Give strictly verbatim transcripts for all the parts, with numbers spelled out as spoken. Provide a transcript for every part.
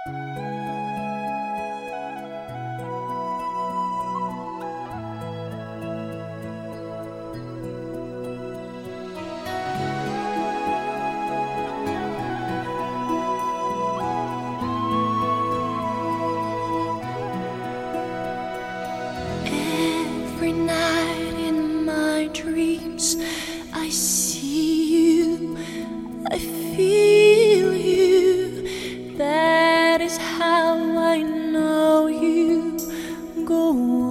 Every night in my dreams, I see you, I feel you. That is how I know you. Go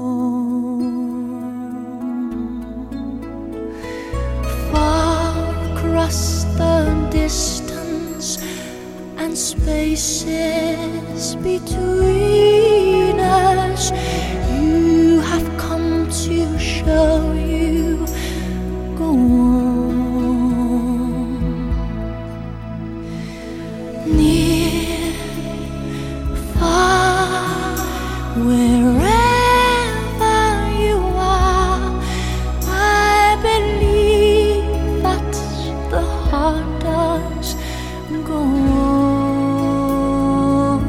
on. Far across the distance and spaces between us, you have come to show you. Go on. Near, far, wherever you are, I believe that the heart does. Go on.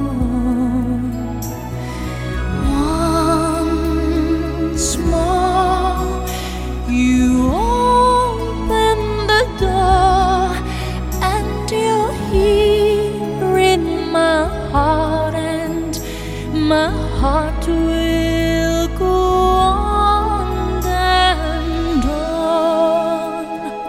Once more, you open the door, and you're here in my heart, and my heart will go on and on.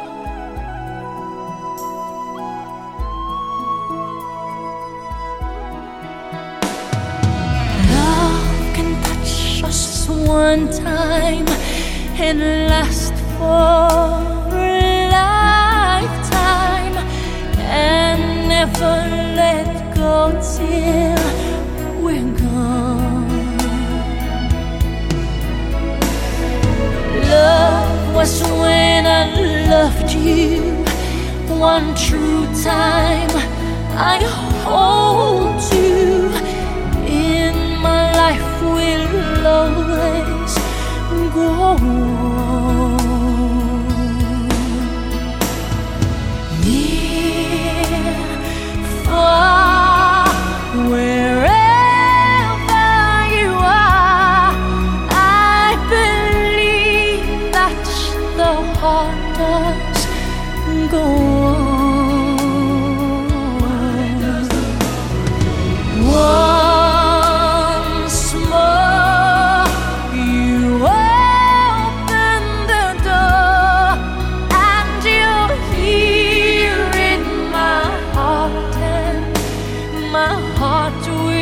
Love can touch us one time and last for a lifetime, and never let go till we're gone. Love was when I loved you one true time. I hold you in my life, will always go on. Near, far, wherever you are, I believe that the heart does go on. Once more, you open the door, and you're here in my heart, and my heart will